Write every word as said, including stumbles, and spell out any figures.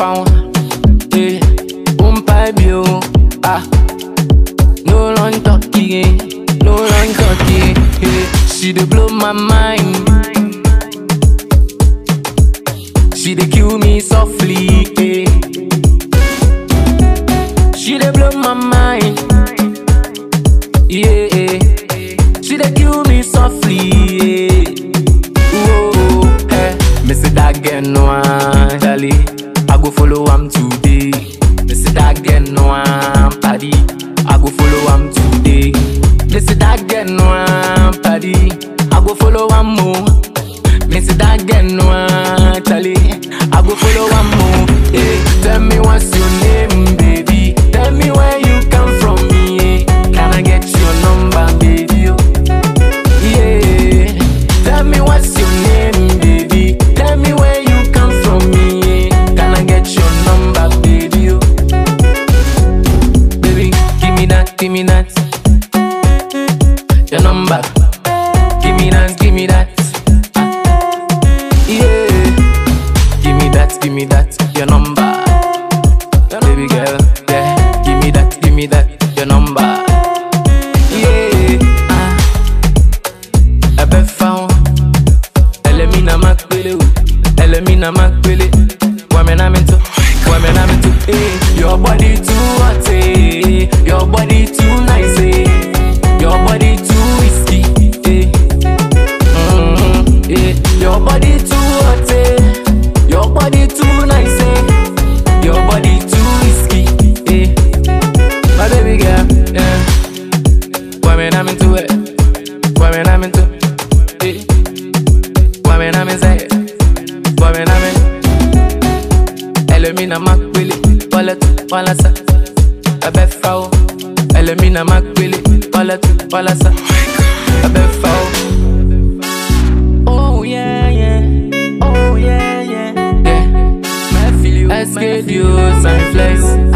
found. Eh, um pai bio. Ah, no long talking, no long talking. Eh, she dey blow my mind. She dey kill me softly. Eh, she dey blow my mind. Yeah, yeah. She dey kill me softly. Yeah. Whoa, hey. Me say that girl no one, Charlie. I go follow am today. Me say that girl no one, paddy. I go follow am today. Me say that girl no one, paddy. I go follow am more. Me say that girl no one, Charlie. I go follow am more. Hey, tell me what's your name, baby. Tell me where you come from, me. Yeah. Can I get your number, baby? Oh. Yeah. Tell me what's your name, baby. Tell me where you come from, me. Yeah. Can I get your number, baby? Oh. Baby, give me that, give me that. Your number. Give me that, give me that. Yeah. Give me that, give me that. Your number. Baby girl, yeah. Give me that, give me that. Your number. Yeah. Ah. Ebe found. Elemina makbele. Elemina makbele. Women I'm into. Women I'm into. Eh. Your body too hot. Eh. Your body too nice. Eh. Your body too risky. Eh. Mm-hmm. Eh. Your body too hot. Eh. Your body too nice. Eh. Your body too risky. Eh. My baby girl. Yeah. Women I'm into it. Women I'm into. Eh. Women I'm inside. Women I'm in. Elemina makwili. Wallet. Walasa. Abe foul. Elemina makwili. Wallet. Walasa. Abe foul. Oh yeah yeah. Oh yeah yeah. Yeah. My feel you. Escape you. Sunny flex.